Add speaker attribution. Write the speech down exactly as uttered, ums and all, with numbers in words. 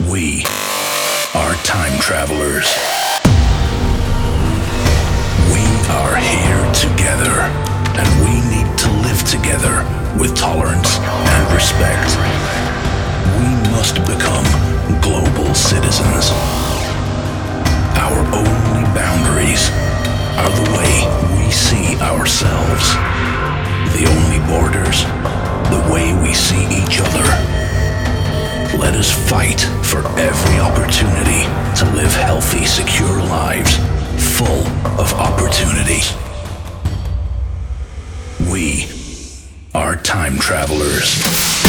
Speaker 1: We are time travelers. We are here together, and we need to live together with tolerance and respect. We must become global citizens. Our only boundaries are the way we see ourselves. The only borders, the way we see each other. Let us fight for every opportunity to live healthy, secure lives, full of opportunity. We are time travelers.